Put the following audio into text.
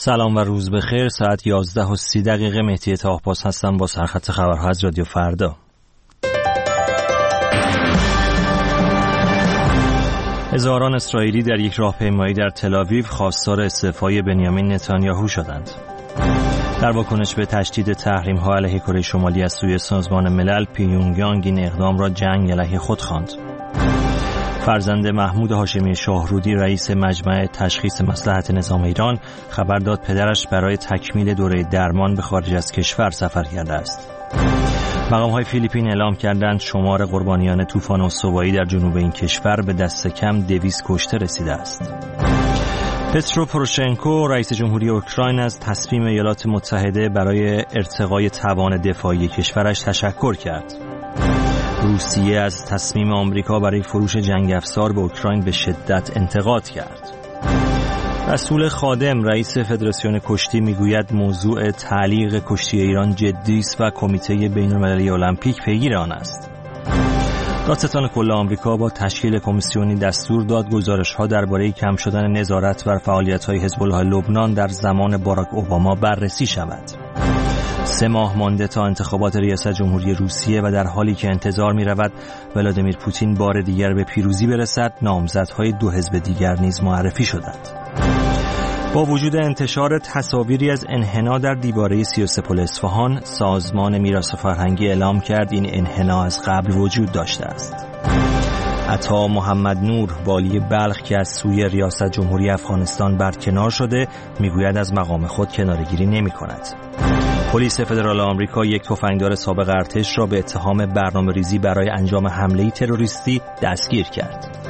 سلام و روز بخیر. ساعت 11:30 مهدی طاهرپاس هستم با سرخط خبرها از رادیو فردا. هزاران اسرائیلی در یک راهپیمایی در تل‌آویو خواستار استعفای بنیامین نتانیاهو شدند. در واکنش به تشدید تحریم‌ها علیه کره شمالی از سوی سازمان ملل، پیونگیانگ این اقدام را جنگ علیه خود خواند. فرزند محمود هاشمی شاهرودی رئیس مجمع تشخیص مصلحت نظام ایران خبر داد پدرش برای تکمیل دوره درمان به خارج از کشور سفر کرده است. مقام‌های فیلیپین اعلام کردند شمار قربانیان طوفان استوایی در جنوب این کشور به دست کم 200 کشته رسیده است. پترو پوروشنکو رئیس جمهوری اوکراین از تصمیم ایالات متحده برای ارتقای توان دفاعی کشورش تشکر کرد. روسیه از تصمیم آمریکا برای فروش جنگ افزار به اوکراین به شدت انتقاد کرد. رسول خادم رئیس فدراسیون کشتی میگوید موضوع تعلیق کشتی ایران جدی است و کمیته بین‌المللی المپیک پیگیر آن است. دادستان کل آمریکا با تشکیل کمیسیونی دستور داد گزارش‌ها درباره کم شدن نظارت بر فعالیت‌های حزب الله لبنان در زمان باراک اوباما بررسی شود. 3 ماه مانده تا انتخابات ریاست جمهوری روسیه و در حالی که انتظار می‌رود ولادیمیر پوتین بار دیگر به پیروزی برسد، نامزدهای 2 حزب دیگر نیز معرفی شدند. با وجود انتشار تصاویری از انحنا در دیواره 33 پل اصفهان، سازمان میراث فرهنگی اعلام کرد این انحنا از قبل وجود داشته است. عطا محمد نور والی بلخ که از سوی ریاست جمهوری افغانستان برکنار شده میگوید از مقام خود کناره‌گیری نمی‌کند. پلیس فدرال آمریکا یک تفنگدار سابق ارتش را به اتهام برنامه‌ریزی برای انجام حمله تروریستی دستگیر کرد.